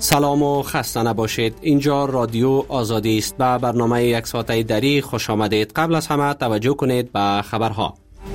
سلام و خسته نباشید. اینجا رادیو آزادی است. به برنامه یک ساعته دری خوش آمدید. قبل از همه توجه کنید به خبرها.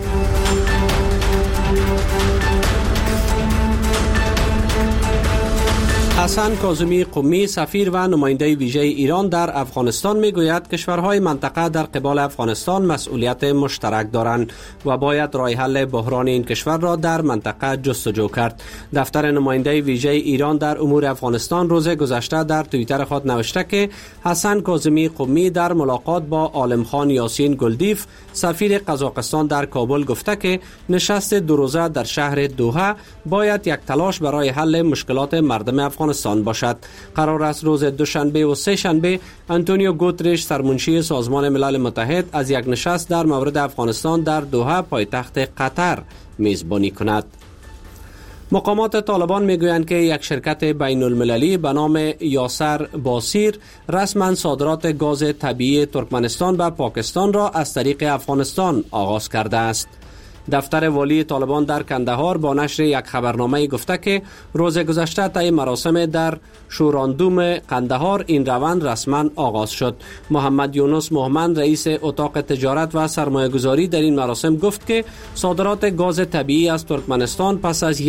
حسن کاظمی قمی سفیر و نماینده ویژه ایران در افغانستان میگوید کشورهای منطقه در قبال افغانستان مسئولیت مشترک دارند و باید راه حل بحران این کشور را در منطقه جستجو کرد. دفتر نماینده ویژه ایران در امور افغانستان روز گذشته در توییتر خود نوشته که حسن کاظمی قمی در ملاقات با عالمخان یاسین گلدیف سفیر قزاقستان در کابل گفته که نشست دو روزه در شهر دوحه باید یک تلاش برای حل مشکلات مردم افغانستان باشد. قرار است روز دوشنبه و سه شنبه انتونیو گوترش سرمنشی سازمان ملل متحد از یک نشست در مورد افغانستان در دوحه پایتخت قطر میزبانی کند. مقامات طالبان میگویند که یک شرکت بین المللی به نام یاسر باسیر رسما صادرات گاز طبیعی ترکمنستان به پاکستان را از طریق افغانستان آغاز کرده است. دفتر والی طالبان در کندهار با نشر یک خبرنامه گفته که روز گذشته طی مراسم در شوراندوم قندهار این روند رسما آغاز شد. محمد یونس مومن رئیس اتاق تجارت و سرمایه‌گذاری در این مراسم گفت که صادرات گاز طبیعی از ترکمنستان پس از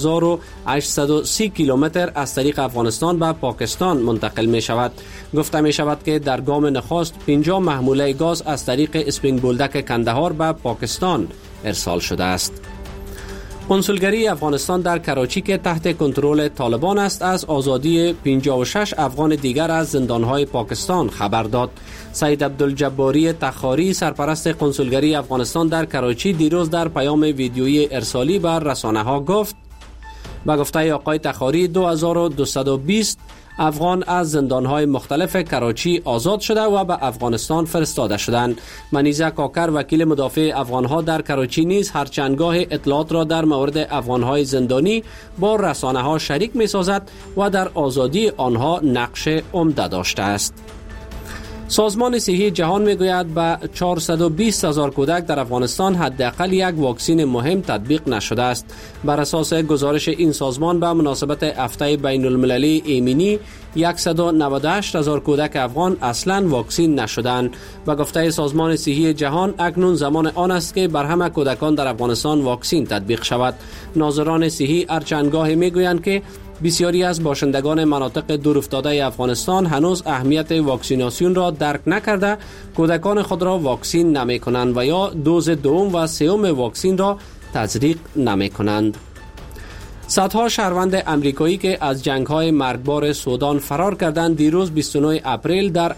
1830 کیلومتر از طریق افغانستان به پاکستان منتقل می شود. گفته می شود که در گام نخست 50 محموله گاز از طریق اسپرینگ بولدک کندهار به پاکستان ارسال شده است. کنسولگری افغانستان در کراچی که تحت کنترل طالبان است از آزادی 56 افغان دیگر از زندانهای پاکستان خبر داد. سید عبدالجباری تخاری سرپرست کنسولگری افغانستان در کراچی دیروز در پیام ویدیویی ارسالی بر رسانه‌ها گفت به گفته آقای تخاری 2220 افغان از زندانهای مختلف کراچی آزاد شده و به افغانستان فرستاده شدند. منیزه کاکر وکیل مدافع افغانها در کراچی نیز هرچندگاه اطلاعات را در مورد افغانهای زندانی با رسانه‌ها شریک می‌سازد و در آزادی آنها نقش عمده داشته است. سازمان صحی جهان میگوید به 420,000 کودک در افغانستان حداقل یک واکسین مهم تطبیق نشده است. بر اساس گزارش این سازمان به مناسبت هفته بین المللی ایمنی 198,000 کودک افغان اصلاً واکسین نشدند. به گفته سازمان صحی جهان اکنون زمان آن است که بر همه کودکان در افغانستان واکسین تطبیق شود. ناظران صحی هرچندگاه میگویند که بسیاری از باشندگان مناطق دورافتاده افغانستان هنوز اهمیت واکسیناسیون را درک نکرده کودکان خود را واکسین نمی کنند و یا دوز دوم و سوم واکسین را تزریق نمی کنند. صدها شهروند امریکایی که از جنگ‌های مرگبار سودان فرار کردند دیروز 29 اپریل در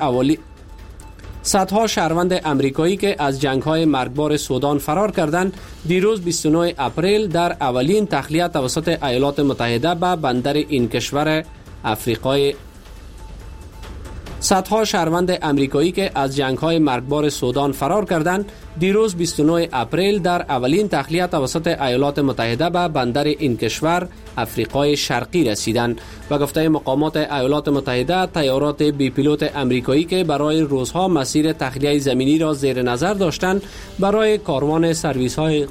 صدها شهروند امریکایی که از جنگ‌های مرگبار سودان فرار کردند دیروز 29 اپریل در اولین تخلیه توسط ایالات متحده به بندر این کشور افریقای صدها شهروند امریکایی که از جنگ‌های مرگبار سودان فرار کردند دیروز 29 اپریل در اولین تخلیه توسط ایالات متحده به بندر این کشور افریقای شرقی رسیدند. و گفته مقامات ایالات متحده طیارات بی پیلوت امریکایی که برای روزها مسیر تخلیه زمینی را زیر نظر داشتند برای کاروان سرویس‌های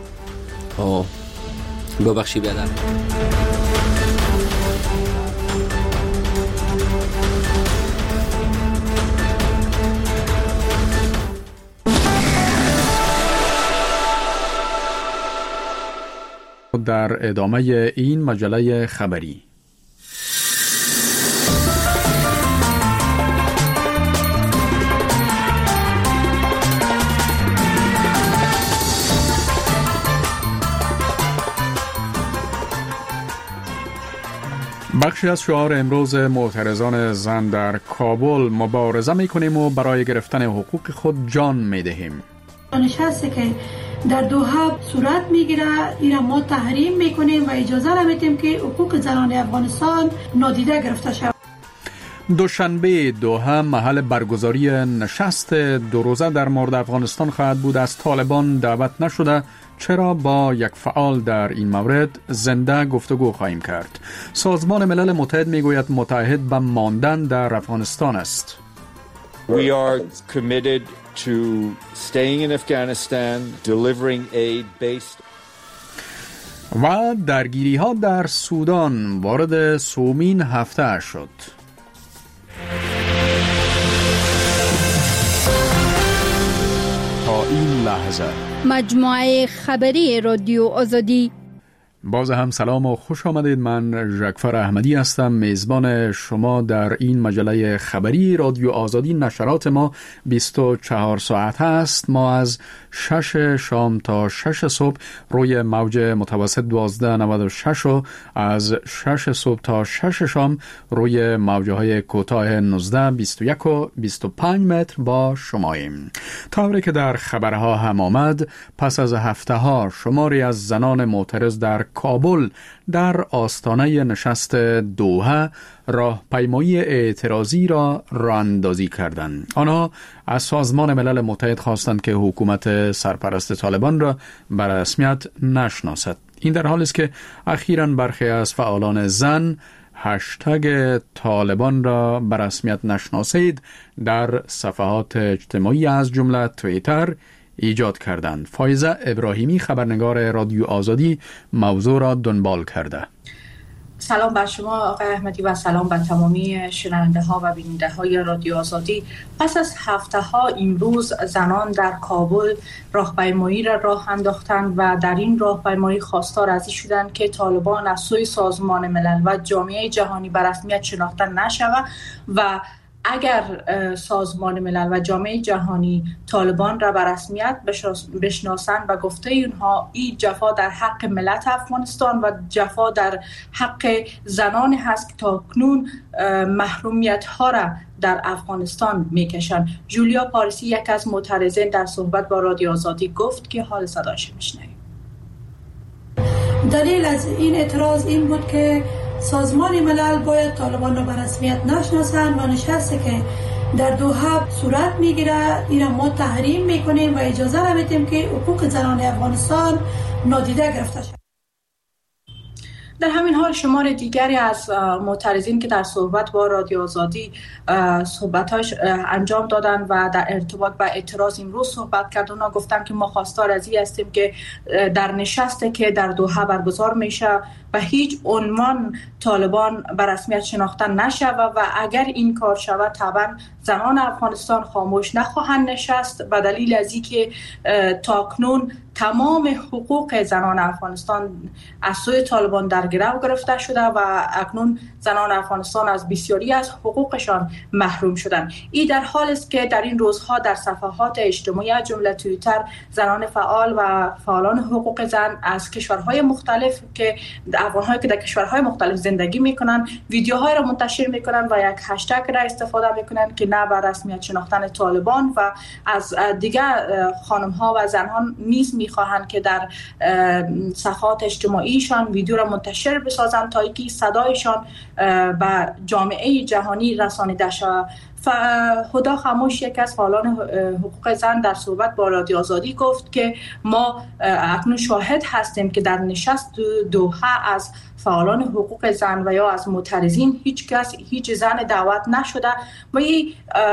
در ادامه این مجله خبری بخشی از شعار امروز معترضان زن در کابل مبارزه میکنیم و برای گرفتن حقوق خود جان میدهیم. نشسته که در دوحه صورت میگیره اینا ما تحریم میکنیم و اجازه نمیدیم که حقوق زنان افغانستان نادیده گرفته شود. دوشنبه دوحه محل برگزاری نشست دو روزه در مورد افغانستان خواهد بود. از طالبان دعوت نشده چرا با یک فعال در این مورد زنده گفتگو خواهیم کرد. سازمان ملل متحد میگوید متعهد به ماندن در افغانستان است. We are committed to staying in Afghanistan, delivering aid based. و درگیری ها در سودان وارد سومین هفته شد. تا این لحظه مجموعه خبری رادیو آزادی. باز هم سلام و خوش آمدید. من ژکفر احمدی هستم، میزبان شما در این مجله خبری رادیو آزادی. نشرات ما 24 ساعت است. ما از 6 شام تا 6 صبح روی موج متوسط 1296 و از 6 صبح تا 6 شام روی موجه های کوتاه 19 21 و 25 متر با شماییم. طوری که در خبرها هم آمد، پس از هفته ها شماری از زنان معترض در کابل در آستانه نشست دوحه راهپیمایی اعتراضی را راهاندازی کردند. آنها از سازمان ملل متحد خواستند که حکومت سرپرست طالبان را به رسمیت نشناسد. این در حالی است که اخیراً برخی از فعالان زن هشتگ طالبان را به رسمیت نشناسید در صفحات اجتماعی از جمله توییتر ایجاد کردند. فایزه ابراهیمی خبرنگار رادیو آزادی موضوع را دنبال کرده. سلام بر شما آقای احمدی و سلام بر تمامی شنونده ها و بیننده های رادیو آزادی. پس از هفته ها امروز زنان در کابل راهپیمایی را راه انداختند و در این راهپیمایی خواستار از این شدند که طالبان از سوی سازمان ملل و جامعه جهانی به رسمیت شناخته نشود و اگر سازمان ملل و جامعه جهانی طالبان را به رسمیت بشناسند و گفته اینها این جفا در حق ملت افغانستان و جفا در حق زنان هست که تاکنون محرومیت ها را در افغانستان میکشند. جولیا پاریسی یک از معترضین در صحبت با رادیو آزادی گفت که حال صداش میشنویم. دلیل از این اعتراض این بود که سازمان ملل باید طالبان را به رسمیت نشناسند و نشستی که در دوحه صورت میگیره این را ما تحریم میکنیم و اجازه نمیدیم که حقوق زنان افغانستان نادیده گرفته شود. در همین حال شمار دیگری از معترضین که در صحبت با رادیو آزادی صحبتاش انجام دادن و در ارتباط با اعتراض امروز صحبت کردن، اونا گفتن که ما خواستار از این هستیم که در نشستی که در دوحه برگزار میشه و هیچ عنوان طالبان به رسمیت شناخته نشود و اگر این کار شود طبعا زنان افغانستان خاموش نخواهند نشست به دلیل از اینکه تاکنون تمام حقوق زنان افغانستان از سوی طالبان در گرو گرفته شده و اکنون زنان افغانستان از بسیاری از حقوقشان محروم شدند. این در حال است که در این روزها در صفحات اجتماعی از جمله توییتر زنان فعال و فعالان حقوق زن از کشورهای مختلف که افغان‌هایی که در کشورهای مختلف زندگی میکنن ویدیوهای را منتشر میکنن و یک هشتگ را استفاده میکنن که نه بر رسمیت شناختن طالبان و از دیگر خانم‌ها و زنان نیز میخواهند که در صفحات اجتماعیشان ویدیو را منتشر بسازند تا اینکه صدایشان به جامعه جهانی رسانیده شود. هدا خاموش یک از فعالان حقوق زن در صحبت با رادیو آزادی گفت که ما اکنون شاهد هستیم که در نشست دوحه از فعالان حقوق زن و یا از معترضین هیچ زن دعوت نشده و این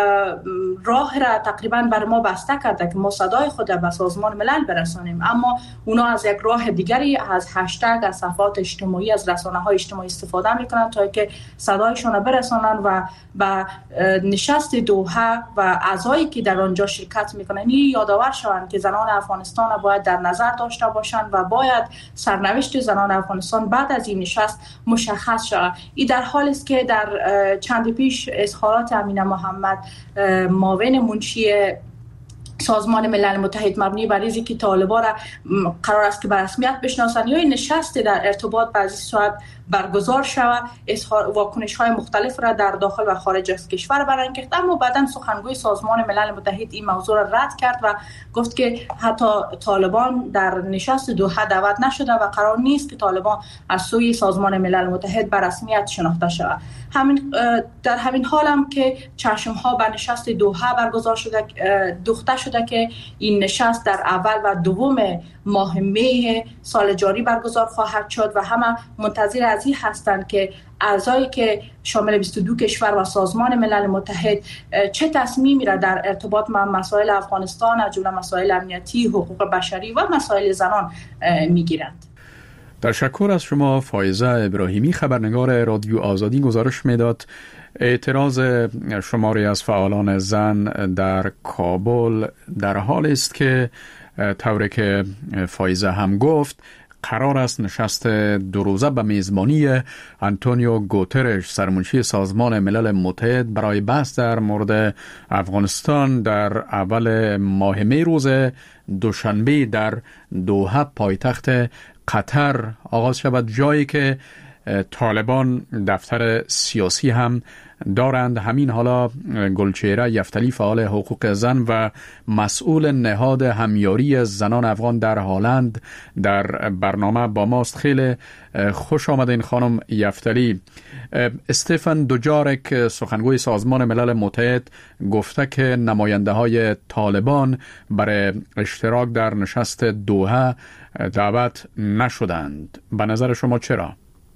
راه را تقریبا بر ما بسته کرده که ما صدای خود به سازمان ملل برسانیم، اما اونا از یک راه دیگری از هشتگ از صفحات اجتماعی از رسانه‌های اجتماعی استفاده میکنن تا که صدایشون را برسانن و به نشست دوحه و اعضایی که در آنجا شرکت میکنن این یادآور شوند که زنان افغانستان را باید در نظر داشته باشند و باید سرنوشت زنان افغانستان بعد از این نشست مشخص شود. این در حالی است که در چند پیش اظهارات امینه محمد معاون منشی سازمان ملل متحد مبنی بر اینکه که طالبان را قرار است که به رسمیت بشناسند یا این نشست در ارتباط با این صورت برگزار شود، واکنش‌های مختلف را در داخل و خارج از کشور برانگیخت، اما بعداً سخنگوی سازمان ملل متحد این موضوع را رد کرد و گفت که حتی طالبان در نشست دوحه دعوت نشده و قرار نیست که طالبان از سوی سازمان ملل متحد به رسمیت شناخته شود. در همین حال هم که چشم‌ها به نشست دوحه برگزار شده دوخته شده که این نشست در اول و دوم ماه می سال جاری برگزار خواهد شد و همه منتظر از این هستند که اعضایی که شامل 22 کشور و سازمان ملل متحد چه تصمیمی را در ارتباط با مسائل افغانستان از جمله مسائل امنیتی، حقوق بشری و مسائل زنان میگیرند. تشکر از شما. فایزه ابراهیمی، خبرنگار رادیو آزادی، گزارش میداد اعتراض شماری از فعالان زن در کابل در حال است که طوری که فایزه هم گفت قرار است نشست 2 روزه به میزبانی آنتونیو گوترش، سرمنشی سازمان ملل متحد، برای بحث در مورد افغانستان در اول ماه می روز دوشنبه در دوحه پایتخت قطر آغاز شود، جایی که طالبان دفتر سیاسی هم دارند. همین حالا گلچهره یفتلی، فعال حقوق زن و مسئول نهاد همیاری زنان افغان در هلند، در برنامه با ماست. خیلی خوش آمدین خانم یفتلی. استفن دوجارک، سخنگوی سازمان ملل متحد، گفته که نماینده های طالبان برای اشتراک در نشست دوحه دعوت نشدند. به نظر شما چرا؟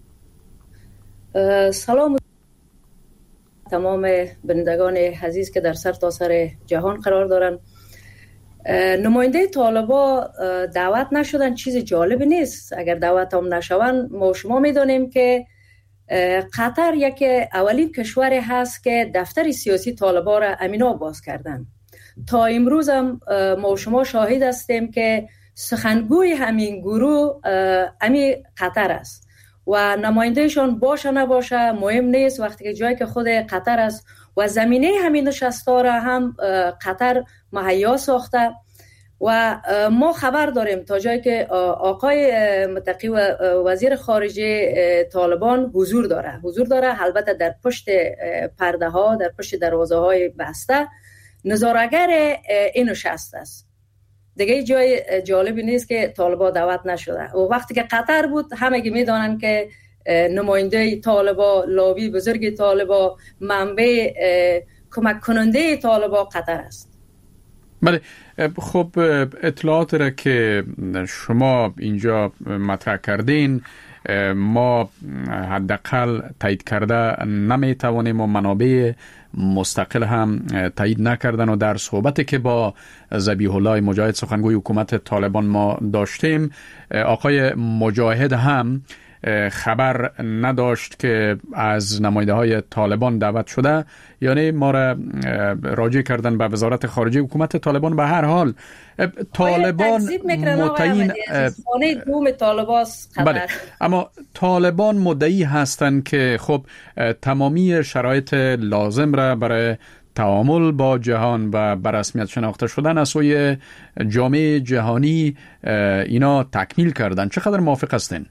سلام تمام بینندگان عزیز که در سر تا سر جهان قرار دارن. نماینده طالبا دعوت نشدن چیز جالب نیست. اگر دعوت هم نشون، ما شما میدونیم که قطر یک اولین کشوری هست که دفتر سیاسی طالبا را امینا باز کردن. تا امروز هم ما شما شاهد هستیم که سخنگوی همین گروه امی قطر است و نمایندهشان باشه نباشه مهم نیست، وقتی که جایی که خود قطر است و زمینه همین نشست‌ها را هم قطر مهیا ساخته و ما خبر داریم تا جایی که آقای متقی و وزیر خارجه طالبان حضور داره البته در پشت پرده ها، در پشت دروازه های بسته نظاره‌گر این نشست است. دیگه جای جالبی نیست که طالبا دعوت نشده. و وقتی که قطر بود همگی میدانن که نماینده طالبا، لابی بزرگ طالبا، منبع کمک کننده طالبا قطر است. بله، خب اطلاعات را که شما اینجا مطرح کردین ما حداقل تایید کرده نمیتوانیم و منابع مستقل هم تایید نکردن و در صحبتی که با ذبیح الله مجاهد سخنگوی حکومت طالبان ما داشتیم، آقای مجاهد هم خبر نداشت که از نماینده های طالبان دعوت شده، یعنی ما را راجع کردن به وزارت خارجه حکومت طالبان. به هر حال طالبان متعین بله، اما طالبان مدعی هستند که خب تمامی شرایط لازم را برای تعامل با جهان و به رسمیت شناخته شدن از سوی جامعه جهانی اینا تکمیل کردن. چقدر موافق هستین؟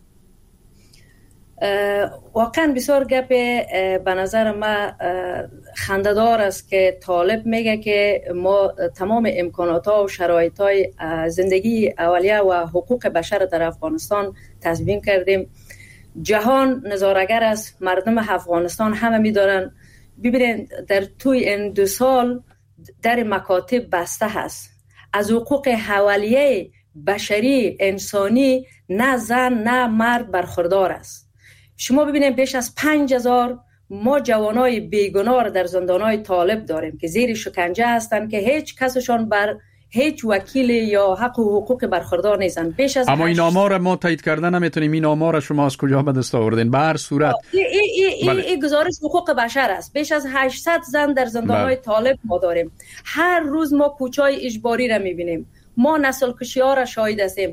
واقعا بسیار گپ به نظر ما خنده‌دار است که طالب میگه که ما تمام امکانات ها و شرایط های زندگی اولیه و حقوق بشر در افغانستان تضمین کردیم. جهان نظاره‌گر است، مردم افغانستان همه میدارن. ببینید در توی این 2 سال در مکاتب بسته هست. از حقوق اولیه بشری انسانی نه زن نه مرد برخوردار است. شما ببینید بیش از 5000 ما جوانای بیگناه را در زندانهای طالب داریم که زیر شکنجه هستند که هیچ کسشان بر هیچ وکیل یا حق و حقوق برخوردار نیستن. اما این آمار را ما تایید کردن نمیتونیم. این آمار را شما از کجا به دست آوردین؟ به هر صورت این گزارش حقوق بشر است. بیش از 800 زن در زندانهای طالب ما داریم. هر روز ما کوچای اجباری را میبینیم. ما نسل کشی ها را شاهد هستیم.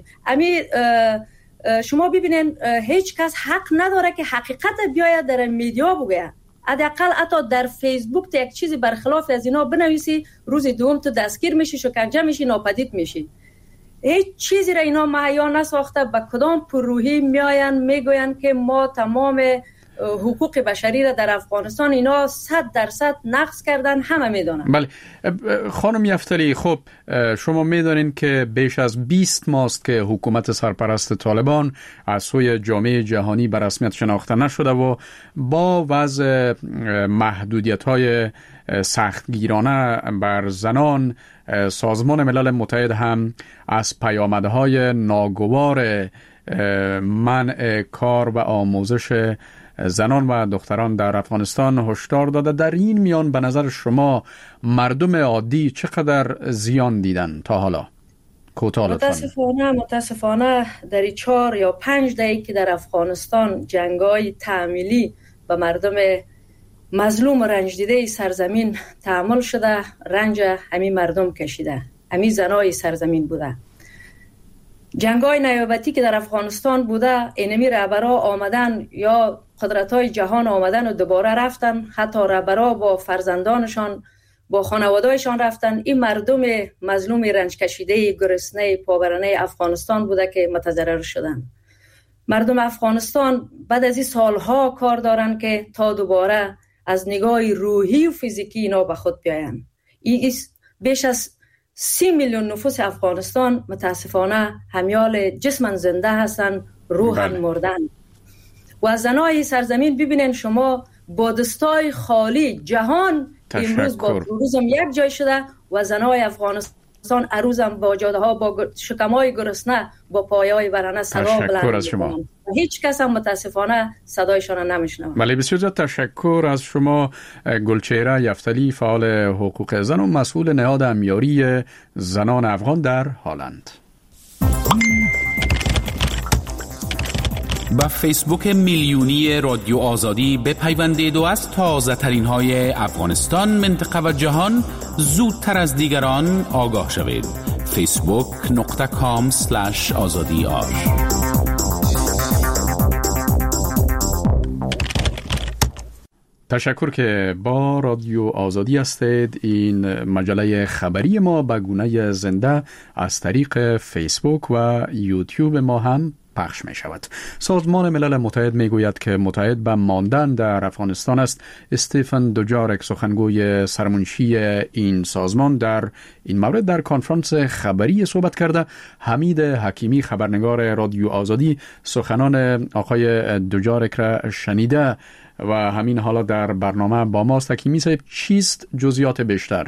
شما ببینید هیچ کس حق نداره که حقیقت بیاید در میدیا بگه. حداقل حتی در فیسبوک یک چیزی برخلاف از اینا بنویسی، روز دوم تو دستگیر میشی، شکنجه میشی، ناپدید میشی. هیچ چیزی را اینا مهیا نساخته. به کدام پرروحی میاین میگوین که ما تمام حقوق بشری را در افغانستان اینا 100% نقض کردن، همه میدونن. بله خانم یفتلی، خب شما میدونین که بیش از 20 ماست که حکومت سرپرست طالبان از سوی جامعه جهانی به رسمیت شناخته نشده و با وضع محدودیت‌های سختگیرانه بر زنان، سازمان ملل متحد هم از پیامدهای ناگوار منع کار و آموزش زنان و دختران در افغانستان هشدار داده. در این میان به نظر شما مردم عادی چقدر زیان دیدن تا حالا؟ کوتاه لطفاً. متاسفانه در 4 یا 5 دهه که در افغانستان جنگ‌های تعمیلی به مردم مظلوم و رنج دیده سرزمین تعامل شده، رنج همین مردم کشیده، همین زنای سرزمین بوده. جنگ‌های نیابتی که در افغانستان بوده، اینمی رهبرا آمدن یا قدرت‌های جهان آمدن و دوباره رفتن، حتی رهبرا با فرزندانشان با خانواده‌شان رفتن. این مردم مظلوم رنج کشیده گرسنه پابرنه افغانستان بوده که متضرر شدن. مردم افغانستان بعد از این سالها کار دارن که تا دوباره از نگاه روحی و فیزیکی اینا به خود بیاین. بیش از 30 میلیون نفوس افغانستان متاسفانه همیال جسمن زنده هستن، روحن مردن. و زنای سرزمین ببینن شما با دستای خالی جهان امروز با روزم یک جای شده و زنای افغانستان عروزم با جاده ها با شکمای گرسنه با پایای برنه صدا بلند از شما. هیچ کس هم متاسفانه صدایشان نمیشنوه. ولی بسیار زیاد تشکر از شما گلچهره یفتلی، فعال حقوق زن و مسئول نهاد امیاری زنان افغان در هالند. با فیسبوک میلیونی رادیو آزادی بپیوندید و از تازه ترین های افغانستان، منطقه و جهان زودتر از دیگران آگاه شوید. facebook.com/azadi. تشکر که با رادیو آزادی هستید. این مجله خبری ما به گونه زنده از طریق فیسبوک و یوتیوب ما هم پخش می شود. سازمان ملل متحد می گوید که متحد به ماندن در افغانستان است. استیفن دوجارک، سخنگوی سرمنشی این سازمان، در این مورد در کنفرانس خبری صحبت کرده. حمید حکیمی، خبرنگار رادیو آزادی، سخنان آقای دوجارک را شنیده و همین حالا در برنامه با ماست. حکیمی صاحب، چیست جزئیات بیشتر؟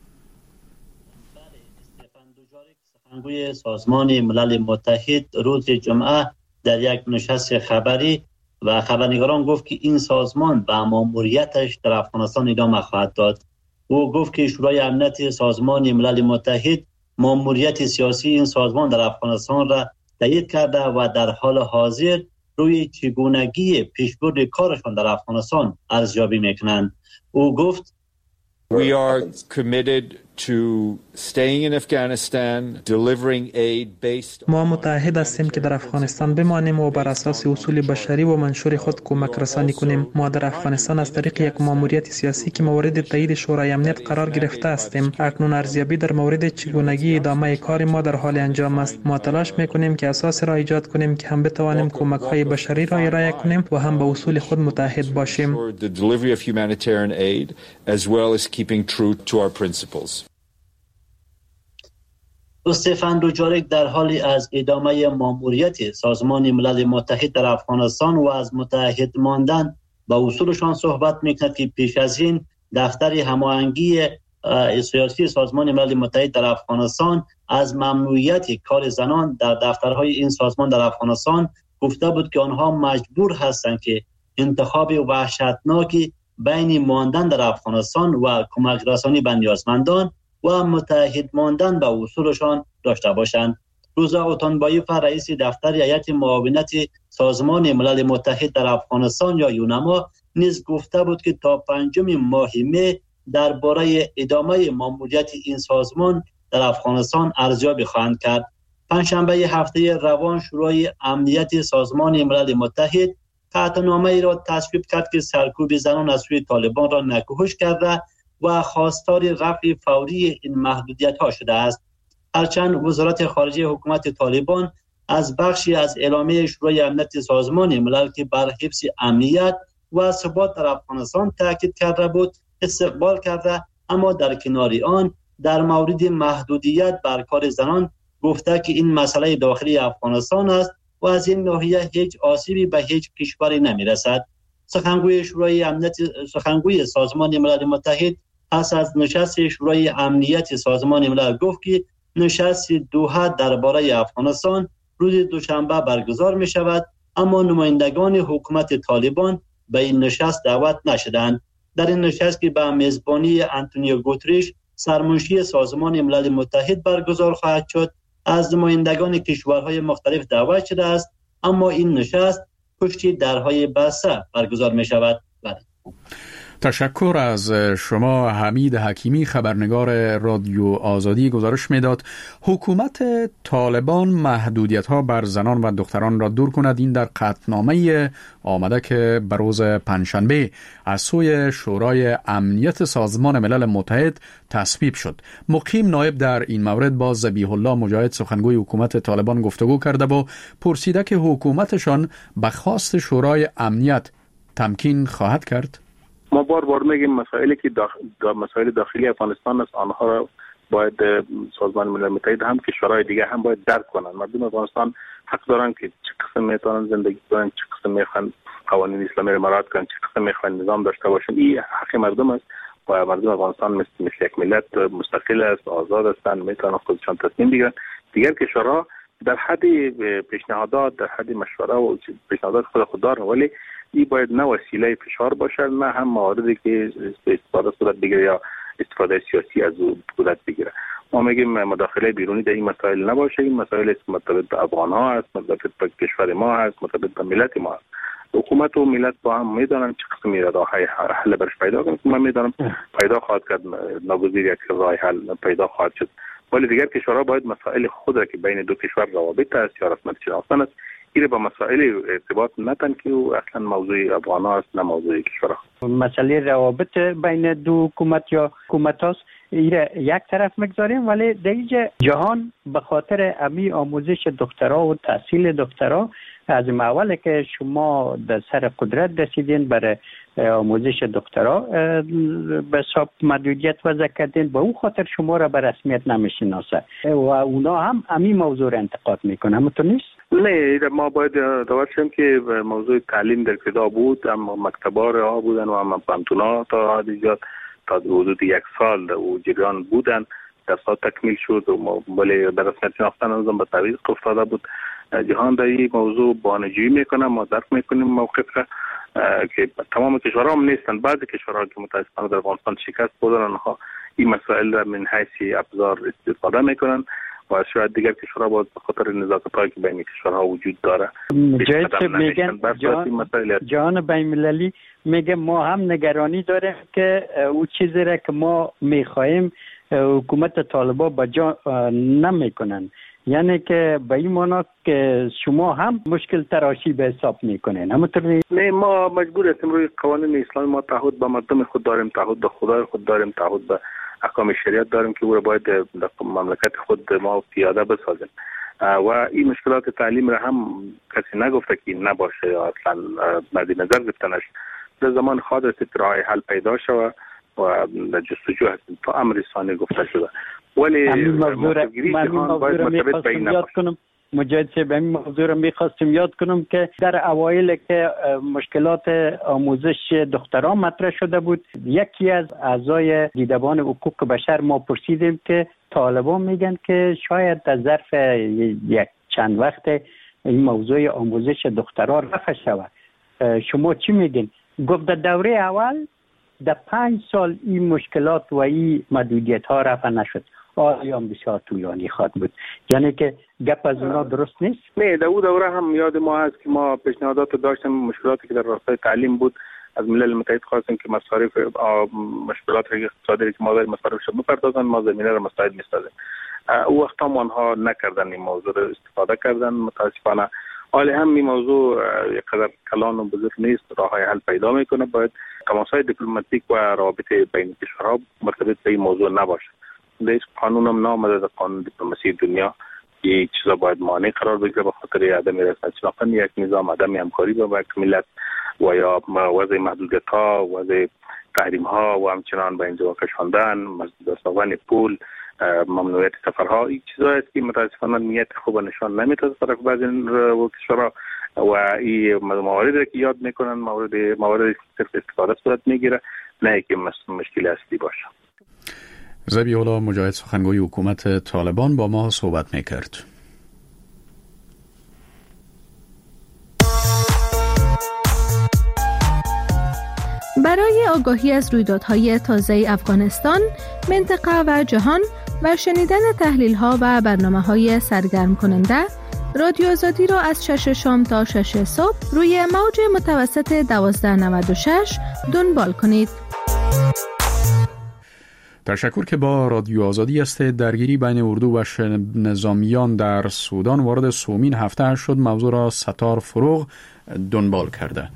سخنگوی سازمان ملل متحد روز جمعه در یک نشست خبری و خبرنگاران گفت که این سازمان به ماموریتش در افغانستان ادامه خواهد داد. او گفت که شورای امنیت سازمان ملل متحد ماموریت سیاسی این سازمان در افغانستان را تایید کرده و در حال حاضر روی چگونگی پیشبرد کارشان در افغانستان ارزیابی میکنند. او گفت We are committed to staying in Afghanistan, delivering aid based ما متعهد هستیم که در افغانستان بمانیم و بر اساس اصول بشری و منشور خود کمک رسانی کنیم. ما در افغانستان از طریق یک ماموریت سیاسی که مورد تایید شورای امنیت قرار گرفته هستیم. اکنون ارزیابی در مورد چگونگی ادامه کار ما در حال انجام است. ما تلاش میکنیم که اساس را ایجاد کنیم که هم بتوانیم کمک های بشری را ارائه کنیم و هم به اصول خود متحد باشیم. استیفن دوجارک در حالی از ادامه ماموریت سازمان ملل متحد در افغانستان و از متحد ماندن با اصولشان صحبت میکند که پیش از این دفتر هماهنگی سیاسی سازمان ملل متحد در افغانستان از ممنوعیت کار زنان در دفترهای این سازمان در افغانستان گفته بود که آنها مجبور هستند که انتخاب وحشتناکی بین ماندن در افغانستان و کمک رسانی به نیازمندان و متحد ماندن به اصولشان داشته باشند. روزا اوتانبایوف، رئیس دفتر هیئت معاونت سازمان ملل متحد در افغانستان یا یونما، نیز گفته بود که تا 5 ماه می درباره ادامه ماموریت این سازمان در افغانستان ارزیابی خواهند کرد. پنجشنبه هفته روان شورای امنیت سازمان ملل متحد قطعنامه‌ای را تصویب کرد که سرکوب زنان از سوی طالبان را نکوهش کرده و خواستار رفع فوری این محدودیت‌ها شده است. هرچند وزارت خارجه حکومت طالبان از بخشی از اعلامیه شورای امنیت سازمان ملل که بر حفظ امنیت و ثبات در افغانستان تاکید کرده بود استقبال کرده، اما در کنار آن در مورد محدودیت بر کار زنان گفته که این مسئله داخلی افغانستان است و از این ناحیه هیچ آسیبی به هیچ کشوری نمی‌رسد. سخنگوی سازمان ملل متحد پس از نشست شورای امنیت سازمان ملل گفت که نشست دوحه درباره افغانستان روز دوشنبه برگزار می شود، اما نمایندگان حکومت طالبان به این نشست دعوت نشدند. در این نشست که به میزبانی آنتونیو گوتریش، سرمنشی سازمان ملل متحد برگزار خواهد شد، از نمایندگان کشورهای مختلف دعوت شده است، اما این نشست پشت درهای بسته برگزار می شود. تشکر از شما. حمید حکیمی، خبرنگار رادیو آزادی، گزارش میداد حکومت طالبان محدودیت‌ها بر زنان و دختران را دور کند. این در قطعنامه آمده که به روز پنجشنبه از سوی شورای امنیت سازمان ملل متحد تصویب شد. مقیم نایب در این مورد با ذبیح الله مجاهد، سخنگوی حکومت طالبان، گفتگو کرده و پرسیده که حکومتشان به خواست شورای امنیت تمکین خواهد کرد. ما بار میگیم مسائلی که مسائل داخلی افغانستان است، آنها را باید سازمان ملل متحد هم کشورهای دیگه هم باید درک کنند. مردم افغانستان حق دارن که چه قسم میتونن زندگی کنن، چه قسم میخوان قوانین اسلامی را مراعات کنن، چه قسم میخوان نظام داشته باشن. این حق مردم است و مردم افغانستان مثل یک ملت مستقل است، آزاد هستند، میتونن خودشان تصمیم بگیرن. دیگر کشورها در حد پیشنهادات، در حد مشوره و پیشنهادات خود دارن، ولی این باید نه وسیله فشار باشه، نه هم مواردی که استفاده صورت بگیره یا استفاده سیاسی از او صورت بگیره. ما میگیم مداخله بیرونی در این مسائل نباشه. این مسائل مرتبط به افغان ها است، مرتبط به کشور ما است، مرتبط به ملت ما است. حکومت و ملت با هم میدانن چه قسمی راه حل برش پیدا کنند. من میدانم پیدا خواهد کرد، ناگزیر یک راه حل پیدا خواهد شد، ولی دیگر کشورها باید مسائل خود را که بین دو کشور روابط است یا رسمیت شناختن است، این با مسائل ارتباط نتن که اصلا موضوع افغان است، نه موضوع کشورها. مسئله روابط بین دو حکومت یا حکومت هاست، یک طرف مگذاریم، ولی در اینجا جهان به خاطر امی آموزش دکترا و تحصیل دکترا از اوله که شما در سر قدرت رسیدین برای آموزش دکترا به حساب محدودیت وضع کردین، به او خاطر شما را به رسمیت نمیشناسه و اونا هم امی موضوع را انتقاد میکنه. همونطور نیست؟ نه، ما باید داور شیم که موضوع تعلیم در ابتدا بود، اما مکتبا رها بودن و اما پانتونا تا حدیجات تا حدود یک سال او جریان بودن، در سال تکمیل شد و ولی در رسمیت شناختن نظام به تعویض افتاده بود. جهان در این موضوع بانجویی میکنه، ما درک میکنیم موقف که تمام کشورها هم نیستن. بعضی کشورها که متاسفانه در افغانستان شکست خوردن، آنها این مسائل را من حیث ابزار استفاده میکنن و شاید دیگر کشورها باید به خاطر نزاکت‌هایی که بین کشورها وجود داره جهان بین‌المللی میگه ما هم نگرانی داریم که او چیزی را که ما میخواهیم حکومت طالبان با جا نمیکنن، یعنی که به این معنا که شما هم مشکل تراشی به حساب میکنین. همونطور نه، ما مجبور هستیم روی قوانین اسلامی ما تعهد به مردم خود داریم، تعهد به خدای خود داریم، تعهد به احکام شریعت داریم که او را باید در مملکت خود ما پیاده بسازیم و این مشکلات تعلیم را هم کسی نگفته که نباشه یا اصلا مد نظر گرفته نشه. در زمان خواهد است که راه حل پیدا شود و در جستجو هستیم تا امر ثانی گفته شده، ولی مجاهد صاحب این موضوع را میخواستیم یاد کنم که در اوایل که مشکلات آموزش دختران مطرح شده بود، یکی از اعضای دیدبان حقوق بشر ما پرسیدیم که طالبان میگن که شاید در ظرف یک چند وقت این موضوع آموزش دختران رفع شود. شما چی میگین؟ گفت در دوره اول در 5 سال این مشکلات و این محدودیت ها رفع نشد، آیا بسیار طولانی خواهد بود، یعنی که گپ از اونا درست نیست؟ نه، در اون دوره هم یاد ما هست که ما پیشنهادات داشتیم، مشکلاتی که در راستای تعلیم بود از ملل متحد خواستیم که مصارف مشکلات اقتصادی که ما داریم مصارفش بپردازن، ما زمینه را مساعد می‌سازیم. او وقت هم آنها نکردن، این موضوع را استفاده کردن متاسفانه. حالی هم این موضوع یک قدر کلان و بزرگ نیست، راه‌های حل پیدا میکنه. باید تماس‌های دیپلماتیک و روابط بین کشورها مرتبط به این موضوع نباشه. در قانون هم نامده در قانون دیپلماسی دنیا یک چیزا باید مانع قرار بگیره به خاطر عدم رسمیت شناختن یک نظام، عدم همکاری با یک ملت و یا وضع محدودیت‌ها، وضع تحریم‌ها و همچنان به اینجا کشاندن، مسدود ساختن پول، ممنوعیت سفرها. این چیزایی است که متاسفانه نیت خوب نشان نمیده از طرف بعضی کشورها و این مواردی که یاد میکنن مواردی صرف استفاده صورت میگیره، نه که مشکل اصلی باشه. ذبیح الله مجاهد، سخنگوی حکومت طالبان، با ما صحبت میکرد. برای آگاهی از رویدادهای تازه افغانستان، منطقه و جهان و شنیدن تحلیل‌ها و برنامه‌های سرگرم کننده، رادیو آزادی را از 6 شام تا 6 صبح روی موج متوسط 1296 دنبال کنید. تشکر که با رادیو آزادی هستید. درگیری بین اردو و نظامیان در سودان وارد سومین هفته شد. موضوع را ستار فروغ دنبال کرده.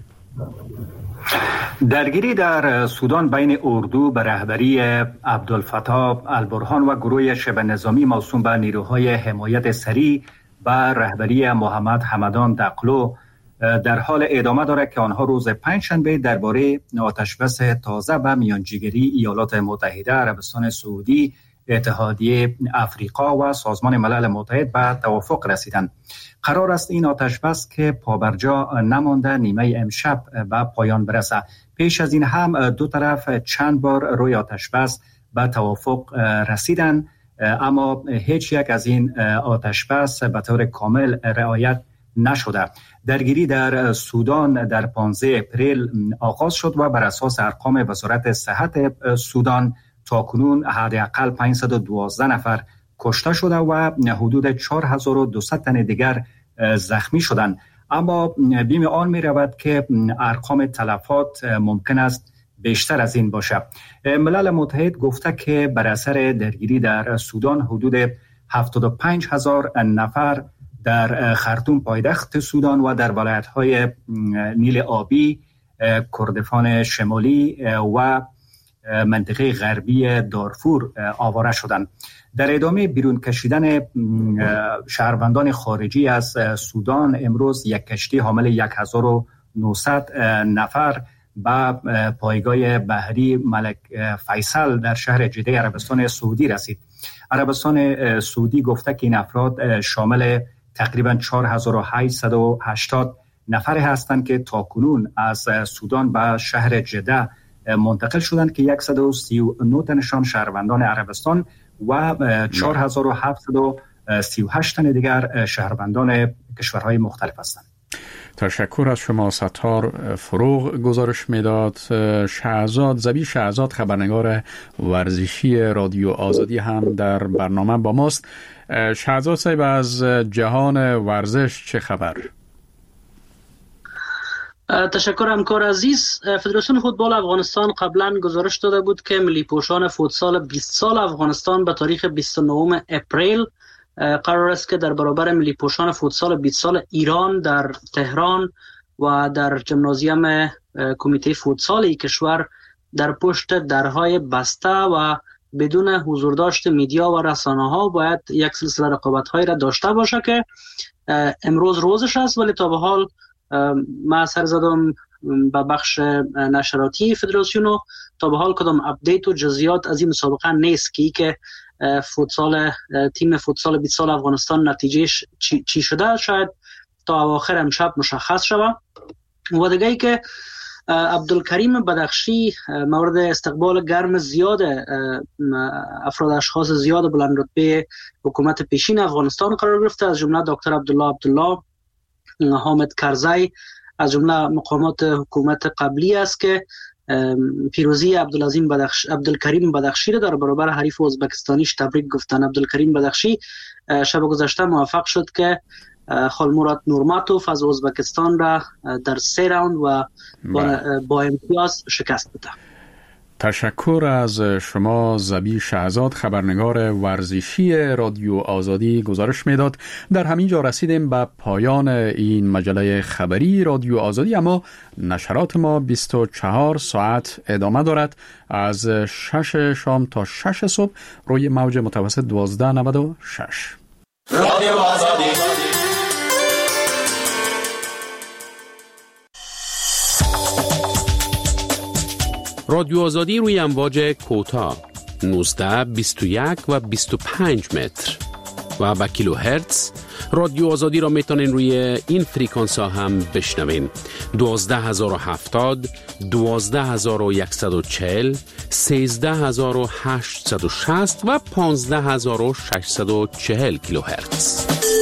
درگیری در سودان بین اردو به رهبری عبدالفتاح البرهان و گروه شبه نظامی موسوم به نیروهای حمایت سریع به رهبری محمد حمدان دقلو در حال ادامه دارد که آنها روز پنجشنبه درباره آتشبس تازه به میانجیگری ایالات متحده، عربستان سعودی، اتحادیه افریقا و سازمان ملل متحد به توافق رسیدند. قرار است این آتشبس که پابرجا نمانده نیمه امشب به پایان برسد. پیش از این هم دو طرف چند بار روی آتشبس به توافق رسیدند، اما هیچ یک از این آتشبس به طور کامل رعایت نشده. درگیری در سودان در 15 اپریل آغاز شد و بر اساس ارقام وزارت صحت سودان تاکنون حداقل 512 نفر کشته شده و حدود 4200 تن دیگر زخمی شدند. اما بیم آن می رود که ارقام تلفات ممکن است بیشتر از این باشد. ملل متحد گفته که بر اثر درگیری در سودان حدود 75000 نفر در خرطوم پایتخت سودان و در ولایت‌های نیل آبی، کردستان شمالی و منطقه غربی دارفور آواره شدند. در ادامه بیرون کشیدن شهروندان خارجی از سودان، امروز یک کشتی حامل 1900 نفر به پایگاه بحری ملک فیصل در شهر جده عربستان سعودی رسید. عربستان سعودی گفته که این افراد شامل تقریبا 4880 نفر هستند که تاکنون از سودان به شهر جده منتقل شدند که 139 تنشان شهروندان عربستان و 4738 تن دیگر شهروندان کشورهای مختلف هستند. تشکر از شما ستار فروغ. گزارش میداد زبی شهزاد، خبرنگار ورزشی رادیو آزادی هم در برنامه با ماست. شهزاد صاحب، از جهان ورزش چه خبر؟ تشکر همکار عزیز. فدراسیون فوتبال افغانستان قبلا گزارش داده بود که ملی پوشان فوتسال 20 سال افغانستان به تاریخ 29 اپریل قرار است که در برابر ملی پوشان فوتسال 20 سال ایران در تهران و در ژیمنازیوم کمیته فوتسال کشور در پشت درهای بسته و بدون حضور داشت میدیا و رسانه‌ها باید یک سلسله رقابت‌هایی را داشته باشه که امروز روزش است، ولی تا به حال ما سر زدم به بخش نشراتی فدراسیون و تا به حال کدام اپدیت و جزئیات از این مسابقه نیست که تیم فوتسال 20 سال افغانستان نتیجهش چی شده. شاید تا اواخر امشب مشخص شود. و دیگه ای که عبدالکریم بدخشی مورد استقبال گرم زیاد اشخاص زیاد بلند رتبه حکومت پیشین افغانستان قرار گرفته، از جمله دکتر عبدالله، حامد کرزی، از جمله مقامات حکومت قبلی است که پیروزی عبدالکریم بدخشی را در برابر حریف ازبکستانیش تبریک گفتن. عبدالکریم بدخشی شب گذشته موفق شد که خالمراد نورماتوف از ازبکستان را در 3 راوند و با امتیاز شکست بده. تشکر از شما زبی شهزاد، خبرنگار ورزشی رادیو آزادی گزارش میداد. در همین جا رسیدیم به پایان این مجله خبری رادیو آزادی، اما نشرات ما 24 ساعت ادامه دارد، از 6 شام تا 6 صبح روی موج متوسط 1296. رادیو آزادی. رادیو آزادی روی امواج کوتاه 19، 21 و 25 متر و با کیلو هرتز. رادیو آزادی را میتونین روی این فریکانس ها هم بشنوین: 12070، 12140، 13860 و 15640 کیلو هرتز.